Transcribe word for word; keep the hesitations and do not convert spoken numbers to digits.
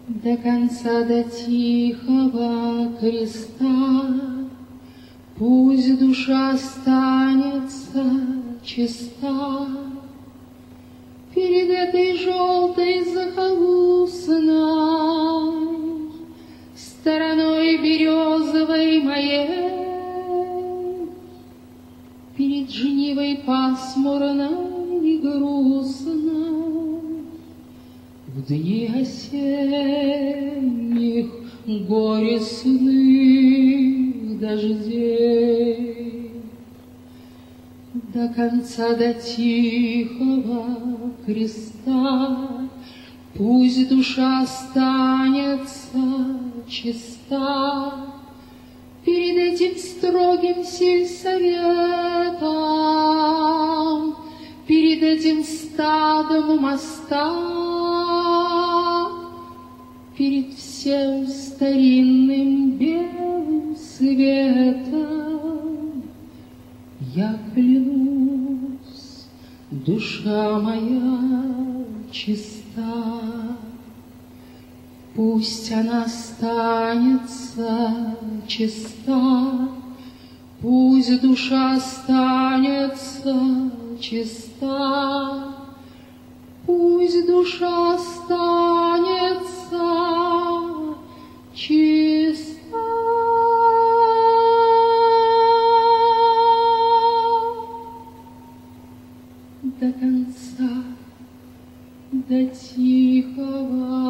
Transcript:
До конца, до тихого креста пусть душа останется чиста. Перед этой желтой захолустной стороной березовой моей, перед жнивой пасмурной и грустной, в дни осенних горестных дождей. До конца, до тихого креста пусть душа останется чиста. Перед этим строгим сельсоветом, перед этим стадом у моста, перед всем старинным белым светом я клянусь, душа моя чиста. Пусть она останется чиста, пусть душа останется чиста, пусть душа останется чиста. До конца, до тихого